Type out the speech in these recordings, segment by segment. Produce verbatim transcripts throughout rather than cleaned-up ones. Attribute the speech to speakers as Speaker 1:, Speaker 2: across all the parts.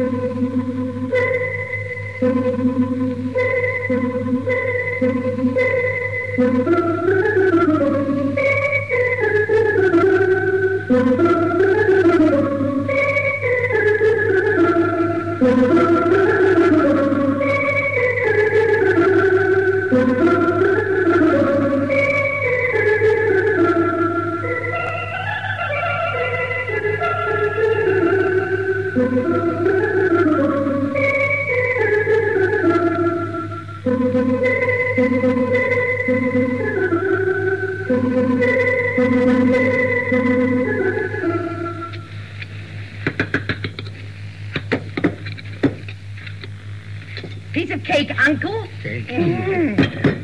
Speaker 1: Piece of cake, Uncle?
Speaker 2: Cake.
Speaker 1: Mm.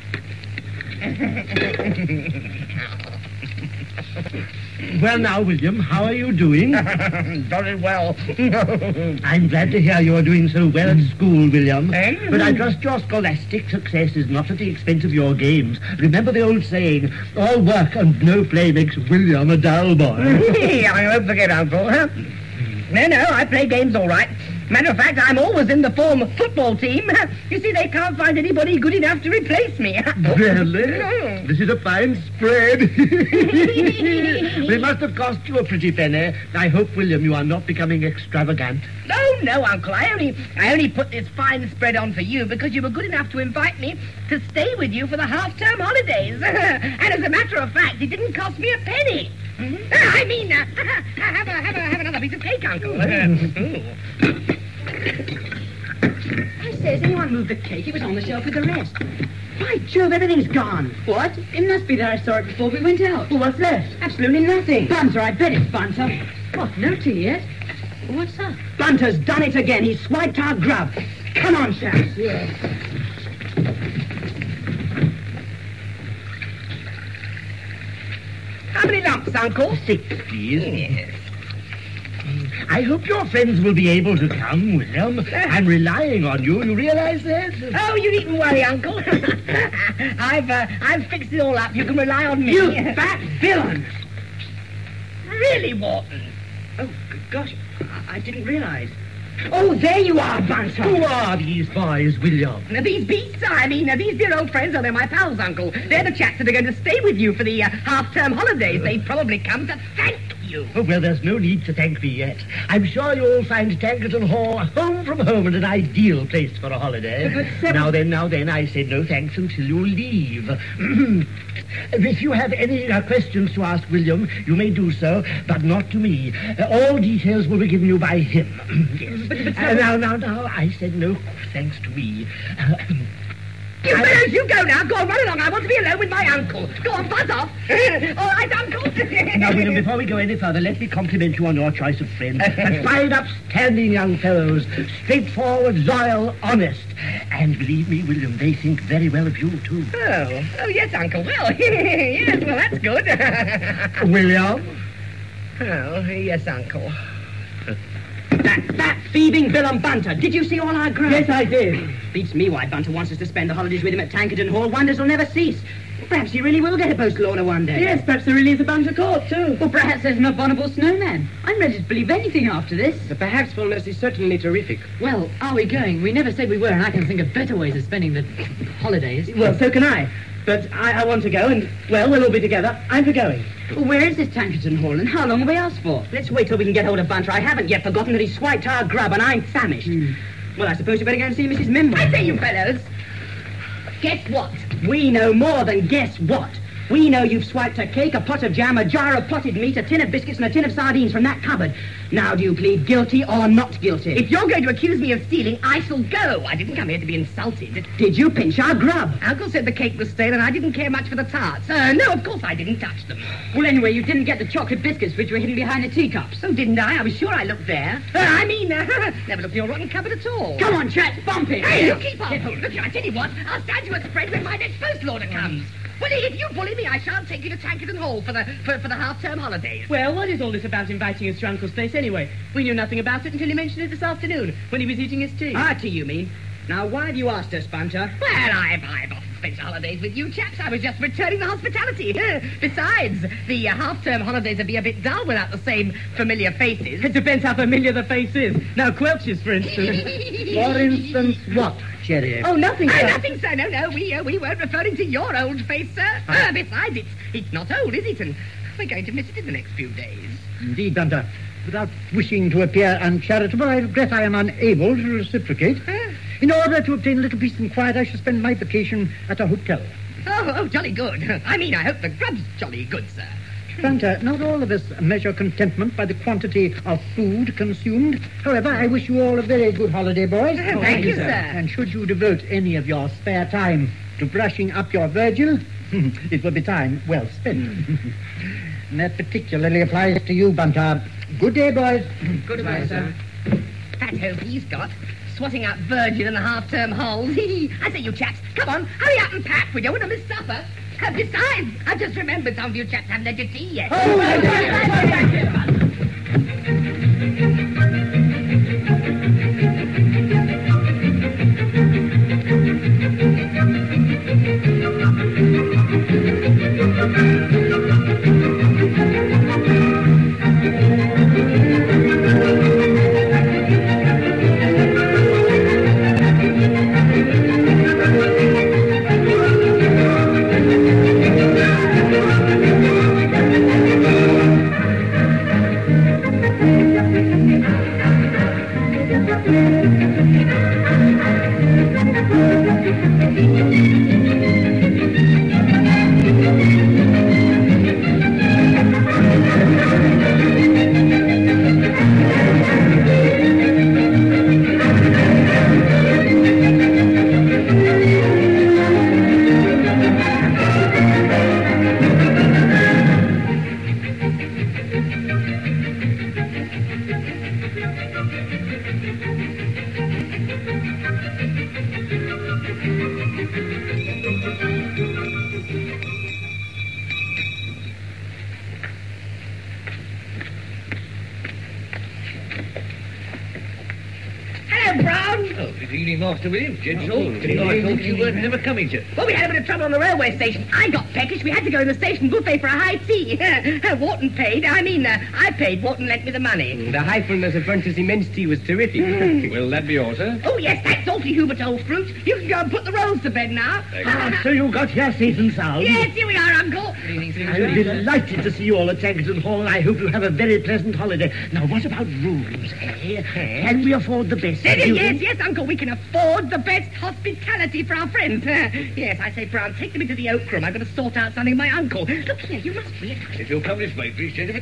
Speaker 2: Well, now, William, how are you doing?
Speaker 1: Very well.
Speaker 2: I'm glad to hear you're doing so well at school, William.
Speaker 1: Mm.
Speaker 2: But I trust your scholastic success is not at the expense of your games. Remember the old saying, all work and no play makes William a dull boy.
Speaker 1: I won't forget, Uncle. No, no, I play games all right. Matter of fact, I'm always in the form football team. You see, they can't find anybody good enough to replace me.
Speaker 2: Really? This is a fine spread. It must have cost you a pretty penny. I hope, William, you are not becoming extravagant.
Speaker 1: No, no, Uncle. I only I only put this fine spread on for you because you were good enough to invite me to stay with you for the half-term holidays. And as a matter of fact, it didn't cost me a penny. Mm-hmm. I mean, uh, have, a, have, a, have another piece of cake, Uncle.
Speaker 3: I say, has anyone moved the cake? It was on the shelf with the rest. By Jove, everything's gone. What? It must be there. I saw it before we went out. Well, what's left? Absolutely nothing. Bunter, I bet it's Bunter. What, no tea yet? What's that? Bunter's done it again. He's swiped our grub. Come on, chaps. Yes.
Speaker 1: How many lumps, Uncle?
Speaker 2: Six, please.
Speaker 1: Yes.
Speaker 2: I hope your friends will be able to come, William. I'm relying on you. You realize that?
Speaker 1: Oh, you needn't worry, Uncle. I've uh, I've fixed it all up. You can rely on me.
Speaker 3: You fat villain!
Speaker 1: Really, Wharton?
Speaker 3: Oh, good gosh. I, I didn't realize. Oh, there you are, Bunter.
Speaker 2: Who are these boys, William?
Speaker 1: Now, these beasts, I mean, uh, these dear old friends, oh, they're my pals, Uncle. They're the chaps that are going to stay with you for the uh, half-term holidays. They've probably come to thank you.
Speaker 2: Oh, well, there's no need to thank me yet. I'm sure you'll find Tankerton Hall home from home and an ideal place for a holiday.
Speaker 3: But, but
Speaker 2: now then, now then, I said no thanks until you leave. If you have any uh, questions to ask William, you may do so, but not to me. Uh, all details will be given you by him. Yes.
Speaker 3: But, but,
Speaker 2: uh, now, now, now, I said no thanks to me. Uh,
Speaker 1: You fellows, you go now. Go on, run along. I want to be alone with my uncle. Go on, buzz off. All right, Uncle.
Speaker 2: Now, William, before we go any further, let me compliment you on your choice of friends. And fine, upstanding young fellows, straightforward, loyal, honest. And believe me, William, they think very well of you, too.
Speaker 1: Oh, oh, yes, Uncle. Well, yes, well, that's good.
Speaker 2: William?
Speaker 1: Oh, yes, Uncle.
Speaker 3: That fat, thieving villain Bunter. Did you see all our grub?
Speaker 2: Yes, I did.
Speaker 3: Beats me why Bunter wants us to spend the holidays with him at Tankerton Hall. Wonders will never cease. Perhaps he really will get a postal order one day.
Speaker 2: Yes, perhaps there really is a Bunter court, too.
Speaker 3: Or perhaps there's an abominable snowman. I'm ready to believe anything after this.
Speaker 4: The perhaps fullness is certainly terrific.
Speaker 5: Well, are we going? We never said we were, and I can think of better ways of spending the holidays.
Speaker 2: Well, so can I. But I, I want to go, and, well, we'll all be together. I'm for going.
Speaker 3: Well, where is this Tankerton Hall, and how long have we asked for? Let's wait till we can get hold of Bunter. I haven't yet forgotten that he swiped our grub, and I'm famished. Mm. Well, I suppose you better go and see Missus Mimble.
Speaker 1: I say, you fellows, guess what?
Speaker 3: We know more than guess what. We know you've swiped a cake, a pot of jam, a jar of potted meat, a tin of biscuits, and a tin of sardines from that cupboard. Now do you plead guilty or not guilty?
Speaker 1: If you're going to accuse me of stealing, I shall go. I didn't come here to be insulted.
Speaker 3: Did you pinch our grub?
Speaker 1: Uncle said the cake was stale and I didn't care much for the tarts. Uh, no, of course I didn't touch them.
Speaker 3: Well, anyway, you didn't get the chocolate biscuits which were hidden behind the teacups.
Speaker 1: Oh, didn't I? I was sure I looked there. Uh, I mean, uh, never looked in your rotten cupboard at all.
Speaker 3: Come on, chat, bump it.
Speaker 1: Hey, you keep on. Look here, I tell you what, I'll stand you a spread when my next postal order comes. Well, if you bully me, I shan't take you to Tankerton Hall for the for, for the half-term holidays.
Speaker 4: Well, what is all this about inviting us to Uncle's place anyway? We knew nothing about it until he mentioned it this afternoon when he was eating his tea.
Speaker 3: Ah, tea, you mean? Now, why have you asked us, Bunter?
Speaker 1: Well, I've, I've often spent holidays with you chaps. I was just returning the hospitality. Besides, the uh, half-term holidays would be a bit dull without the same familiar faces.
Speaker 4: It depends how familiar the face is. Now, Quelch's, for instance.
Speaker 2: For instance, what, Cherry?
Speaker 4: Oh, nothing,
Speaker 1: Oh,
Speaker 4: sir.
Speaker 1: nothing, sir. No, no, we uh, we weren't referring to your old face, sir. Uh, besides, it's it's not old, is it? And we're going to miss it in the next few days.
Speaker 2: Indeed, Bunter. Without wishing to appear uncharitable, I regret I am unable to reciprocate.
Speaker 1: Huh?
Speaker 2: In order to obtain a little peace and quiet, I shall spend my vacation at a hotel.
Speaker 1: Oh, oh, jolly good. I mean, I hope the grub's jolly good, sir.
Speaker 2: Bunter, not all of us measure contentment by the quantity of food consumed. However, I wish you all a very good holiday, boys.
Speaker 1: Oh, thank you, sir.
Speaker 2: And should you devote any of your spare time to brushing up your Virgil, it will be time well spent. And that particularly applies to you, Bunter. Good day, boys.
Speaker 4: Goodbye, sir.
Speaker 1: Fat hope he's got. Swatting out Virgin and the half-term holes. I say, you chaps, come on, hurry up and pack. We don't want to miss supper. Uh, besides, I've just remembered some of you chaps haven't had your tea yet. Hello, Brown.
Speaker 6: Oh, good evening, Master William. Gentle. I thought you weren't never coming, sir.
Speaker 1: Well, we had a bit of trouble on the railway station. I got peckish. We had to go in the station buffet for a high tea. Wharton paid. I mean, uh, I paid. Wharton lent me the money.
Speaker 6: The Highfulness of French's immense tea was terrific. Will that be all, sir?
Speaker 1: Oh, yes, that's awfully Hubert, old fruit. You can go and put the rolls to bed now.
Speaker 2: Ah, so you got here safe and sound?
Speaker 1: Yes, here we are, Uncle.
Speaker 2: I'm delighted to see you all at Tankerton Hall. I hope you have a very pleasant holiday. Now, what about rooms, eh? Can we afford the best?
Speaker 1: Yes,
Speaker 2: You-
Speaker 1: yes, yes, Uncle, we can afford the best hospitality for our friends. Yes, I say, Brown, take them into the oak room. I've got to sort out something with my uncle. Look here, you must be...
Speaker 6: If you'll come this way, please, gentlemen.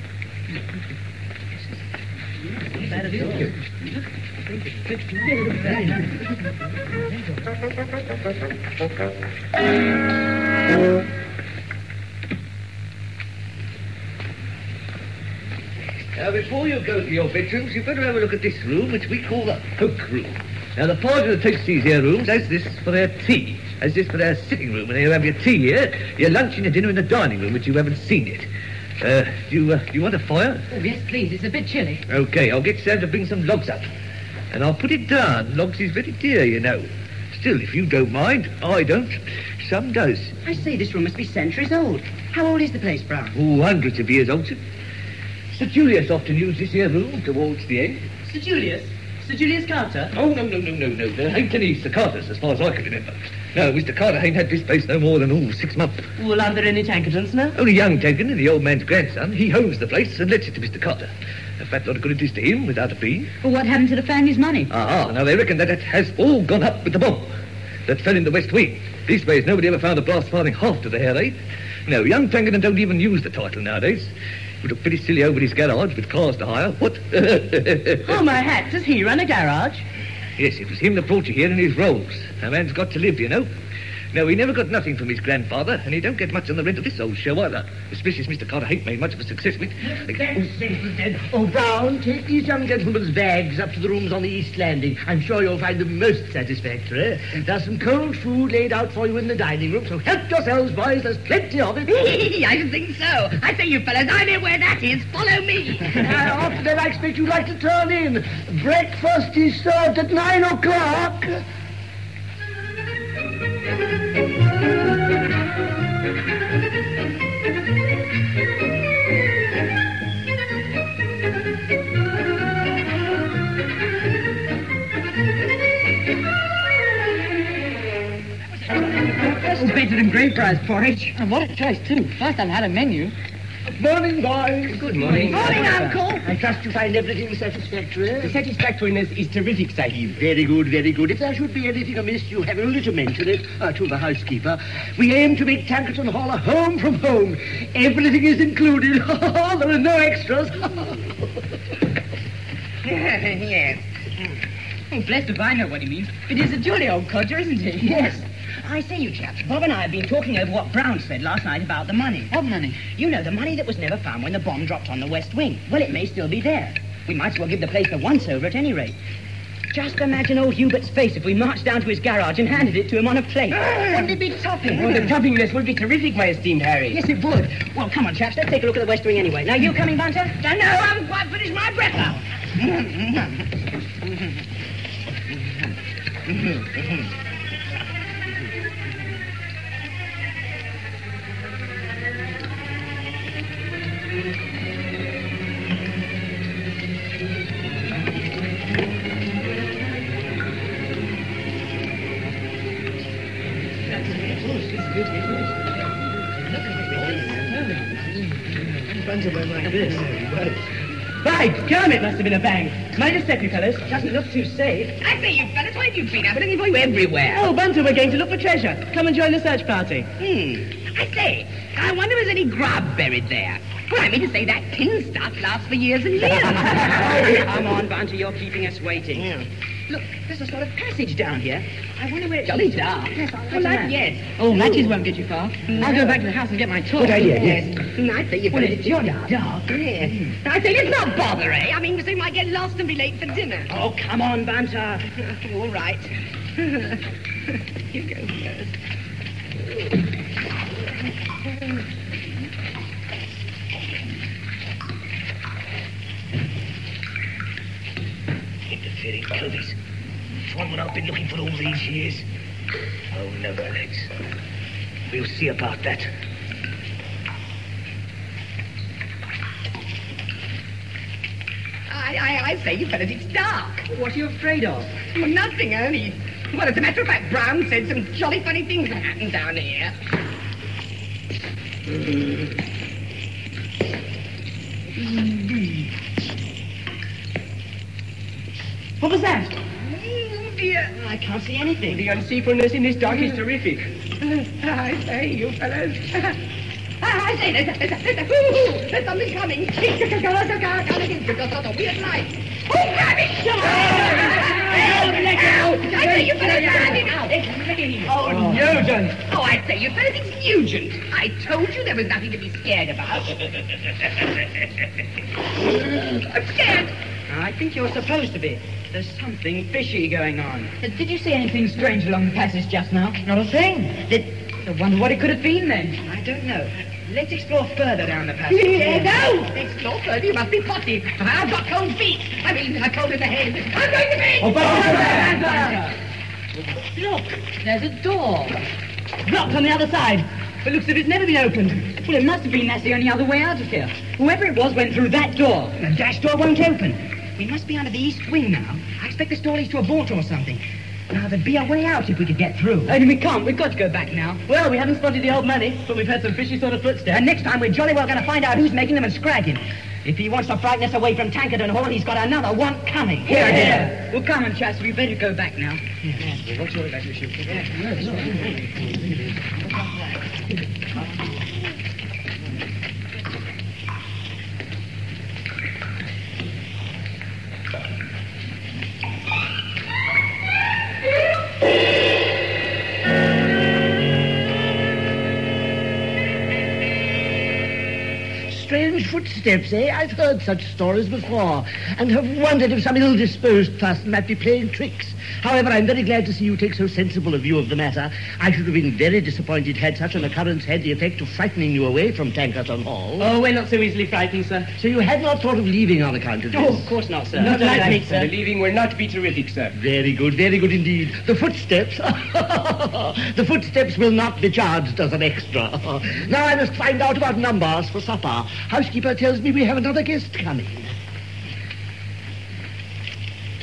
Speaker 6: Now, before you go to your bedrooms, you'd better have a look at this room, which we call the Oak Room. Now, the party that takes these here rooms has this for their tea, has this for their sitting room, and you have your tea here, your lunch and your dinner in the dining room, which you haven't seen yet. Uh, do you, uh, do you want a fire?
Speaker 5: Oh, yes, please. It's a bit chilly.
Speaker 6: Okay, I'll get Sam to bring some logs up. And I'll put it down. Logs is very dear, you know. Still, if you don't mind, I don't. Some does.
Speaker 3: I say, this room must be centuries old. How old is the place, Brown?
Speaker 6: Oh, hundreds of years old, sir. Sir Julius often used this here room towards the end.
Speaker 4: Sir Julius? Sir Julius Carter?
Speaker 6: Oh, no, no, no, no, no. There ain't any Sir Carters, as far as I can remember. No, Mister Carter ain't had this place no more than, oh, six months.
Speaker 4: Well, are there any Tankertons now?
Speaker 6: Only young Tankerton, the old man's grandson, he owns the place and lets it to Mister Carter. A fat lot of good it is to him, without a fee.
Speaker 3: Well, what happened to the family's money?
Speaker 6: Ah, now they reckon that it has all gone up with the bomb that fell in the West Wing. Leastways, nobody ever found a brass farthing half to the hair eight. No, young Tankerton don't even use the title nowadays. Would look pretty silly over his garage with cars to hire. What?
Speaker 4: Oh, my hat. Does he run a garage?
Speaker 6: Yes, it was him that brought you here in his robes. A man's got to live, you know. No, he never got nothing from his grandfather, and he don't get much on the rent of this old show either. Especially as Mister Carter ain't made much of a success of it.
Speaker 2: Then, oh, Brown, take these young gentlemen's bags up to the rooms on the east landing. I'm sure you'll find them most satisfactory. There's some cold food laid out for you in the dining room, so help yourselves, boys. There's plenty of it.
Speaker 1: I should think so. I say, you fellas, I know where that is. Follow me.
Speaker 2: Uh, after that, I expect you'd like to turn in. Breakfast is served at nine o'clock.
Speaker 3: Miles better than Greyfriars porridge.
Speaker 5: And what a choice, too. First I've had a menu.
Speaker 2: Morning, boys.
Speaker 6: Good morning.
Speaker 1: Morning, Uncle.
Speaker 2: I trust you find everything satisfactory.
Speaker 3: The satisfactoriness is terrific, Sahib.
Speaker 2: Very good, very good. If there should be anything amiss, you have only to mention it uh, to the housekeeper. We aim to make Tankerton Hall a home from home. Everything is included. There are no extras.
Speaker 1: Yes.
Speaker 3: Oh, blessed if I know what he means. But he's a jolly old codger, isn't he?
Speaker 1: Yes. I say, you chaps, Bob and I have been talking over what Brown said last night about the money.
Speaker 5: What money?
Speaker 1: You know, the money that was never found when the bomb dropped on the West Wing. Well, it may still be there. We might as well give the place the once-over at any rate. Just imagine old Hubert's face if we marched down to his garage and handed it to him on a plate. Wouldn't it be topping?
Speaker 3: Oh, the toppingness would be terrific, my esteemed Harry.
Speaker 1: Yes, it would. Well, come on, chaps, let's take a look at the West Wing anyway. Now, you coming, Bunter? No, no, I haven't quite finished my breakfast.
Speaker 4: Right, Kermit must have been a bang. Might have step you fellas.
Speaker 1: Doesn't look too safe. I say, you fellas, where have you been? I've been looking for you everywhere.
Speaker 4: Oh, Bunter, we're going to look for treasure. Come and join the search party.
Speaker 1: Hmm. I say, I wonder if there's any grub buried there. Well, I mean to say that tin stuff lasts for years and years.
Speaker 3: Come on, Bunter, you're keeping us waiting.
Speaker 1: Yeah. Look, there's a sort of passage down here. I wonder where it's
Speaker 3: Jolly dark.
Speaker 1: Yes, well, that, yes.
Speaker 5: Oh, matches won't get you far. I'll go back to the house and get my torch.
Speaker 2: Good idea, yes.
Speaker 1: Mm, I'd say you
Speaker 3: Well,
Speaker 1: better
Speaker 3: it's
Speaker 1: do
Speaker 3: jolly
Speaker 1: that.
Speaker 3: dark.
Speaker 1: Yes. I say, let's not bother, eh? I mean, so we might get lost and be late for dinner.
Speaker 3: Oh, come on, Bunter.
Speaker 1: All right. You go first.
Speaker 6: Interfering coveys. It's one what I've been looking for all these years. Oh, no, Alex. We'll see about that.
Speaker 1: I, I, I say, you fellas, it's dark.
Speaker 3: What are you afraid of?
Speaker 1: Well, nothing, only. Well, as a matter of fact, Brown said some jolly funny things have happened down here.
Speaker 3: What was that?
Speaker 1: Oh, dear.
Speaker 3: I can't see anything. The unseeableness in this dark is terrific.
Speaker 1: I say, you fellas. I say, there's, there's, there's, there's, there's something coming. It's a weird light. Oh, grab it! I say, you fellas, grab it out.
Speaker 3: Oh, Nugent!
Speaker 1: Oh, I say, you fellas, it's Nugent. I told you there was nothing to be scared about. I'm scared.
Speaker 3: I think you're supposed to be. There's something fishy going on. Did you see anything strange along the passage just now? Not a thing. Did... I wonder what it could have been then. I don't know. Let's explore further down the passage.
Speaker 1: Yeah, no! Explore further, you must be potty. I've got cold feet. I mean, a cold in the head. I'm going to bed!
Speaker 3: Oh,
Speaker 5: Look, there's a door.
Speaker 3: blocked on the other side. It looks as if it's never been opened. Well, it must have been that's the only other way out of here. Whoever it was went through that door. The dash door won't open. We must be under the east wing now. I expect this door leads to a vault or something. Now, there'd be a way out if we could get through.
Speaker 5: Only we can't. We've got to go back now.
Speaker 3: Well, we haven't spotted the old money, but we've had some fishy sort of footsteps. And next time, we're jolly well going to find out who's making them and scragging. If he wants to frighten us away from Tankerton Hall, he's got another one coming.
Speaker 5: Here, here. Well, come on, chaps. We better go back now.
Speaker 3: What's your back, Bishop?
Speaker 2: Strange footsteps, eh? I've heard such stories before, and have wondered if some ill-disposed person might be playing tricks. However, I'm very glad to see you take so sensible a view of the matter. I should have been very disappointed had such an occurrence had the effect of frightening you away from Tankerton Hall.
Speaker 4: Oh, we're not so easily frightened, sir.
Speaker 2: So you had not thought of leaving on account of this?
Speaker 3: Oh, of course not, sir.
Speaker 4: Not like me, sir.
Speaker 3: The leaving will not be terrific, sir.
Speaker 2: Very good, very good indeed. The footsteps, the footsteps will not be charged as an extra. Now I must find out about numbers for supper. Housekeeper tells me we have another guest coming.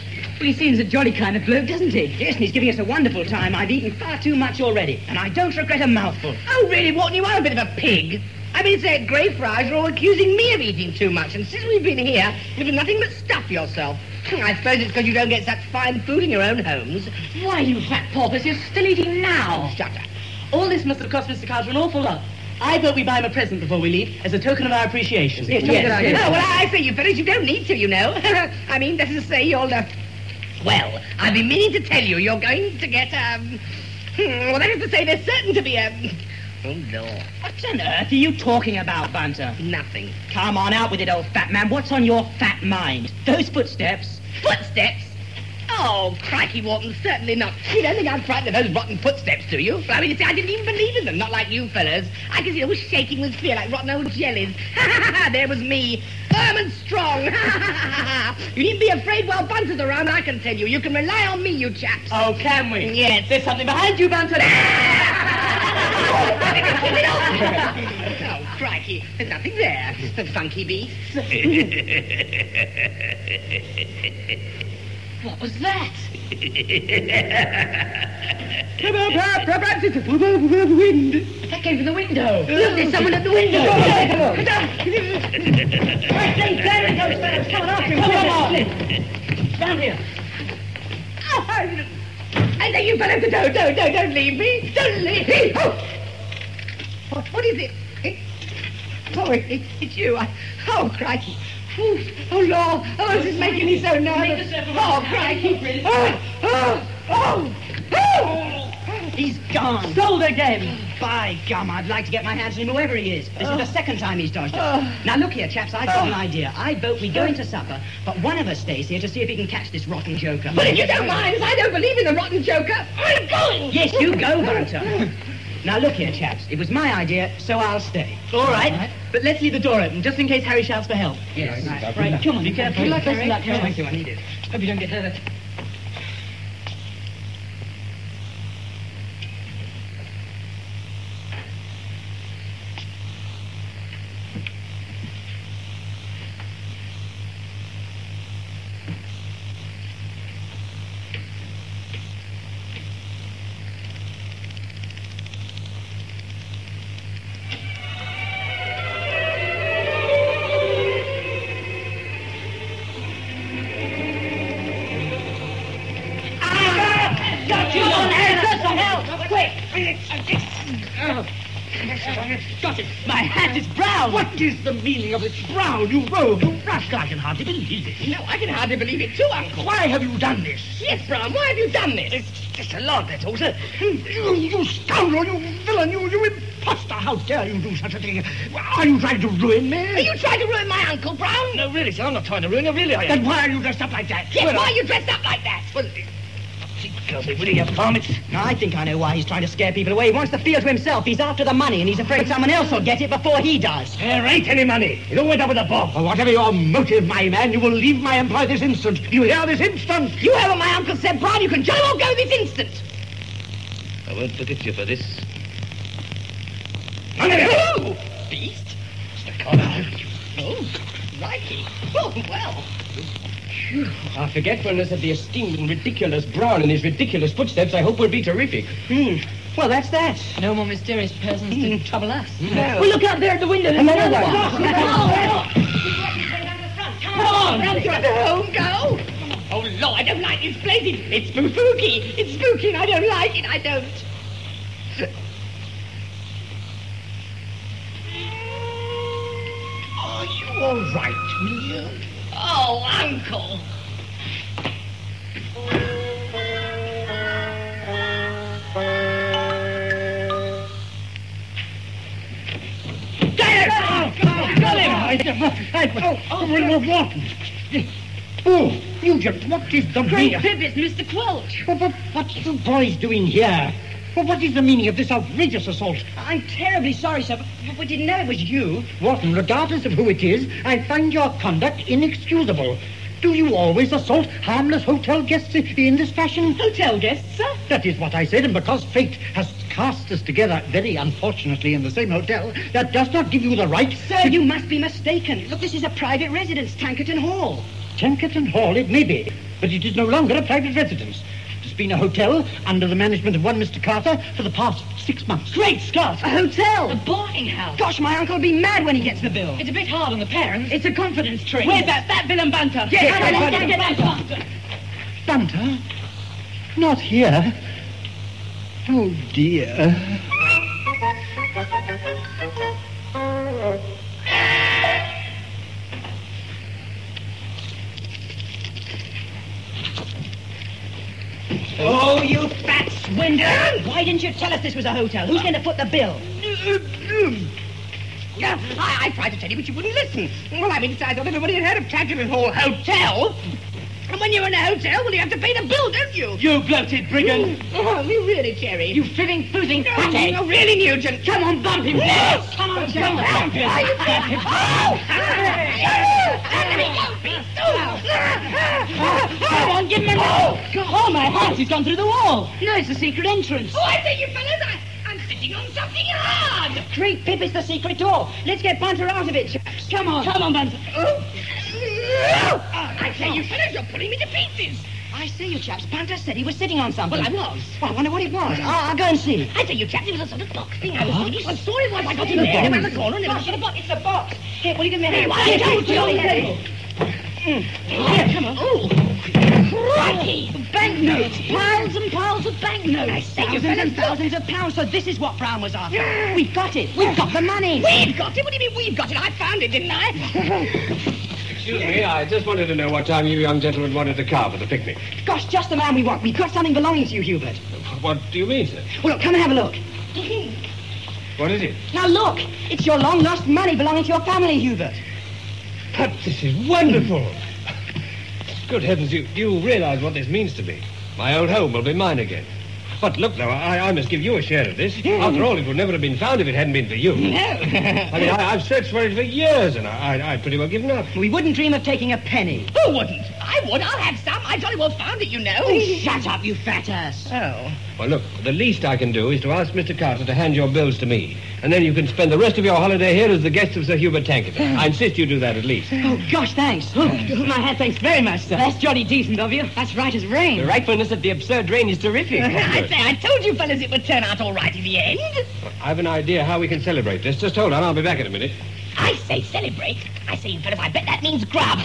Speaker 3: Well, he seems a jolly kind of bloke, doesn't he? Yes, and he's giving us a wonderful time. I've eaten far too much already, and I don't regret a mouthful.
Speaker 1: Oh, really, Watson, you are a bit of a pig. I mean, say, Greyfriars are all accusing me of eating too much, and since we've been here, you've done nothing but stuff yourself. I suppose it's because you don't get such fine food in your own homes.
Speaker 4: Why, you fat porpoise, you're still eating now.
Speaker 1: Shut up.
Speaker 4: All this must have cost Mister Carter an awful lot. I thought we'd buy him a present before we leave, as a token of our appreciation.
Speaker 1: Yes,
Speaker 3: Yes,
Speaker 1: yes,
Speaker 3: yes.
Speaker 1: Oh, well, I say, you fellas, you don't need to, you know. I mean, that is to say, you'll... Uh... Well, I've been meaning to tell you, you're going to get, um... Well, that is to say, there's certain to be a... Oh, no.
Speaker 3: What on earth are you talking about, Bunter?
Speaker 1: Nothing.
Speaker 3: Come on, out with it, old fat man. What's on your fat mind? Those footsteps?
Speaker 1: Footsteps? Oh, crikey, Wharton, certainly not. You don't think I'm frightened of those rotten footsteps, do you? I mean, you see, I didn't even believe in them, not like you fellas. I could see I was shaking with fear like rotten old jellies. There was me, firm and strong. You needn't be afraid while Bunter's around, I can tell you. You can rely on me, you chaps.
Speaker 4: Oh, can we?
Speaker 1: Yes.
Speaker 4: There's something behind you, Bunter.
Speaker 1: Oh, crikey, there's nothing there. The funky beasts.
Speaker 4: What was that?
Speaker 3: Perhaps it's a wind.
Speaker 4: That came from the window.
Speaker 3: Look, there's someone at the window.
Speaker 4: Hey, there he goes, fellas. Come on, after him. Come on. Down here.
Speaker 1: Oh, I, I say, you fellas, don't, don't, don't, don't leave me. Don't leave me. Oh. What, what is it? it oh, it, it, it's you. I, oh, crikey. Oh, oh, Lord. Oh, this is making me so nervous. Oh, crikey. Oh, oh, oh, oh.
Speaker 3: He's gone.
Speaker 4: Sold again.
Speaker 3: By gum, I'd like to get my hands on him, whoever he is. This is the second time he's dodged us. Now, look here, chaps, I've got an idea. I vote we go into supper, but one of us stays here to see if he can catch this rotten joker.
Speaker 1: But if you don't mind, as I don't believe in the rotten joker, I'm going.
Speaker 3: Yes, you go, Bunter. Now, look here, chaps. It was my idea, so I'll stay.
Speaker 4: All right. But let's leave the door open, just in case Harry shouts for help.
Speaker 3: Yes.
Speaker 4: Right, right. Come on, be careful.
Speaker 3: Good luck,
Speaker 4: Best of
Speaker 3: Harry.
Speaker 4: luck, Harry.
Speaker 3: Thank you, I need it.
Speaker 4: Hope you don't get hurt.
Speaker 3: Got it. My hat is brown.
Speaker 2: What is the meaning of this brown, you rogue, you rascal? I can hardly believe it.
Speaker 1: No, I can hardly believe it too, Uncle.
Speaker 2: Why have you done this?
Speaker 1: Yes, Brown, why have you done this?
Speaker 2: It's just a lot, that's all, sir. You, you scoundrel, you villain, you, you imposter. How dare you do such a thing? Are you trying to ruin me?
Speaker 1: Are you trying to ruin my Uncle, Brown?
Speaker 2: No, really, sir, I'm not trying to ruin you, really, I am. Then why are you dressed up like that?
Speaker 1: Yes,
Speaker 2: Well,
Speaker 1: why are you dressed up like that?
Speaker 2: Well, girls, will you have permits?
Speaker 3: Now, I think I know why he's trying to scare people away. He wants the field to himself. He's after the money, and he's afraid someone else will get it before he does.
Speaker 2: There ain't any money. It all went up with the bob. Well, whatever your motive, my man, you will leave my employ this instant. You hear, this instant?
Speaker 1: You heard what my uncle said, Brown. You can jolly well go this instant.
Speaker 6: I won't forget you for this.
Speaker 2: None of you!
Speaker 1: Oh, beast.
Speaker 2: Mister Connor.
Speaker 1: Oh, crikey. Oh, well.
Speaker 7: Our forgetfulness of the esteemed and ridiculous Brown and his ridiculous footsteps, I hope, will be terrific.
Speaker 3: Hmm. Well, that's that.
Speaker 5: No more mysterious persons to trouble us.
Speaker 1: No.
Speaker 3: Well, look out there at the window. There's
Speaker 1: Another
Speaker 3: another
Speaker 1: one.
Speaker 3: one.
Speaker 1: Come on, run to the home, go. Oh, Lord, I don't like this place. It's, it's spooky. It's spooky, and I don't like it. I don't.
Speaker 2: Are you all right, William?
Speaker 1: Oh, Uncle.
Speaker 2: Get him! Got him! Oh, oh, William Wharton. Oh, Nugent, what is the
Speaker 5: Great
Speaker 2: meaning?
Speaker 5: Pip, it's Mister Quelch.
Speaker 2: But, but what are you boys doing here? Well, what is the meaning of this outrageous assault?
Speaker 3: I'm terribly sorry, sir, but, but we didn't know it was you.
Speaker 2: Wharton, regardless of who it is, I find your conduct inexcusable. Do you always assault harmless hotel guests in this fashion?
Speaker 3: Hotel guests, sir?
Speaker 2: That is what I said, and because fate has cast us together, very unfortunately, in the same hotel, that does not give you the right...
Speaker 3: Sir, you must be mistaken. Look, this is a private residence, Tankerton Hall.
Speaker 2: Tankerton Hall, it may be, but it is no longer a private residence. It has been a hotel under the management of one Mister Carter for the past six months.
Speaker 4: Great Scott!
Speaker 3: A hotel!
Speaker 5: A boarding house.
Speaker 3: Gosh, my uncle will be mad when he gets the bill.
Speaker 5: It's a bit hard on the parents.
Speaker 3: It's a confidence tree.
Speaker 4: Where's that fat villain Banter?
Speaker 3: Yes,
Speaker 4: Come
Speaker 3: yes,
Speaker 4: on,
Speaker 3: yes,
Speaker 4: get
Speaker 3: yes,
Speaker 4: that
Speaker 3: yes.
Speaker 2: Bunter? Not here. Oh, dear.
Speaker 3: Oh, you fat swindler! Why didn't you tell us this was a hotel? Who's going to foot the bill?
Speaker 1: Yeah, I, I tried to tell you, but you wouldn't listen. Well, I mean, I thought everybody had heard of Tangerine Hall Hotel. And when you're in a hotel, well, you have to pay the bill, don't you?
Speaker 4: You bloated brigand!
Speaker 1: Oh, you really, Cherry?
Speaker 3: You fibbing, foozing
Speaker 1: No,
Speaker 3: fathead!
Speaker 1: no, really, Nugent.
Speaker 3: Come on, bump him!
Speaker 1: Yes!
Speaker 3: Come on,
Speaker 1: Come
Speaker 3: Joe!
Speaker 1: on,
Speaker 3: Bump him!
Speaker 1: Oh! Let me go, beast!
Speaker 3: Come on, give him a
Speaker 1: Oh,
Speaker 4: Oh, my heart, he's gone through the wall!
Speaker 3: No, it's the secret entrance.
Speaker 1: Oh, I say, you fellas, I, I'm sitting on something hard.
Speaker 3: Great Pip, it's the secret door. Let's get Bunter out of it, chaps. Come on.
Speaker 4: Come on, Banter.
Speaker 1: Oh. I say, you fellas, you're pulling me to pieces.
Speaker 3: I see you chaps. Bunter said he was sitting on something.
Speaker 1: Well, I was.
Speaker 3: Well, I wonder what it was. I'll, I'll go and see.
Speaker 1: I say, you chaps, it was a sort of box thing. I was thinking. I saw it once. I got in there, around the corner, and it was
Speaker 3: Gosh, it's a box. It's a box. Here, will you give me a hand?
Speaker 1: Why
Speaker 3: Here,
Speaker 1: don't you
Speaker 3: Joey,
Speaker 1: do
Speaker 3: here.
Speaker 1: it?
Speaker 3: Here, come on.
Speaker 1: Oh, crikey.
Speaker 3: Banknotes. Piles and piles of banknotes.
Speaker 1: I say, you
Speaker 3: Thousands and
Speaker 1: fellas,
Speaker 3: thousands of pounds. So this is what Brown was after. We've got it. We've got the money.
Speaker 1: We've got it. What do you mean we've got it? I found it, didn't I?
Speaker 7: Excuse me, I just wanted to know what time you young gentlemen wanted the car for the picnic.
Speaker 3: Gosh, just the man we want. We've got something belonging to you, Hubert.
Speaker 7: What do you mean, sir?
Speaker 3: Well, look, come and have a look.
Speaker 7: What is it?
Speaker 3: Now look, it's your long-lost money belonging to your family, Hubert.
Speaker 7: But this is wonderful. Good heavens, you, you realize what this means to me. My old home will be mine again. But look, now, I, I must give you a share of this. After all, it would never have been found if it hadn't been for you.
Speaker 1: No.
Speaker 7: I mean, I, I've searched for it for years, and I, I, I'd pretty well given up.
Speaker 3: We wouldn't dream of taking a penny.
Speaker 1: Who wouldn't? I would. I'll have some. I jolly well found it, you know.
Speaker 3: Oh, shut up, you fat ass.
Speaker 1: Oh.
Speaker 7: Well, look, the least I can do is to ask Mister Carter to hand your bills to me. And then you can spend the rest of your holiday here as the guest of Sir Hubert Tankerton. I insist you do that at least.
Speaker 3: Oh, gosh, thanks. Oh, my hat, thanks very much, sir. That's jolly decent of you. That's right as rain.
Speaker 4: The rightfulness of the absurd rain is terrific.
Speaker 1: I say, I told you fellas it would turn out all right in the end.
Speaker 7: I've an idea how we can celebrate this. Just hold on, I'll be back in a minute.
Speaker 1: I say celebrate. I say, fellas, I bet that means grub.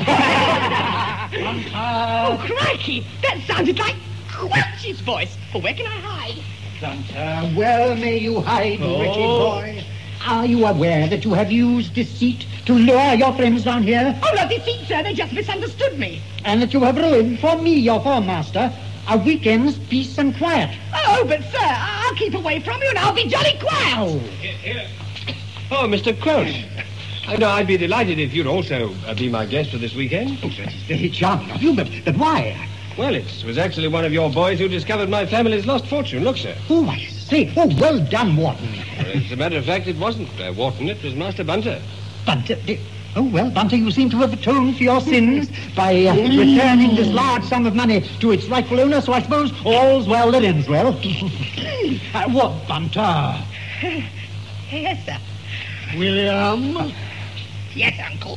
Speaker 1: Oh, crikey. That sounded like Quelch's voice. Well, where can I hide?
Speaker 2: Bunter, well may you hide, wretched boy. Are you aware that you have used deceit to lure your friends down here?
Speaker 1: Oh, no, deceit, sir. They just misunderstood me.
Speaker 2: And that you have ruined for me, your foremaster, a weekend's peace and quiet.
Speaker 1: Oh, but, sir, I'll keep away from you and I'll be jolly quiet.
Speaker 2: Oh.
Speaker 7: Oh, Mister Quelch. I know I'd be delighted if you'd also uh, be my guest for this weekend.
Speaker 2: Oh, that is very charming of you, but, but why?
Speaker 7: Well, it was actually one of your boys who discovered my family's lost fortune. Look, sir.
Speaker 2: Oh, I say. Oh, well done, Wharton.
Speaker 7: As a matter of fact, it wasn't uh, Wharton, it was Master Bunter.
Speaker 2: Bunter, di- oh, well, Bunter, you seem to have atoned for your sins by uh, returning this large sum of money to its rightful owner, so I suppose all's well that ends well. uh, what, Bunter?
Speaker 1: Yes, sir.
Speaker 2: William?
Speaker 1: Yes, Uncle.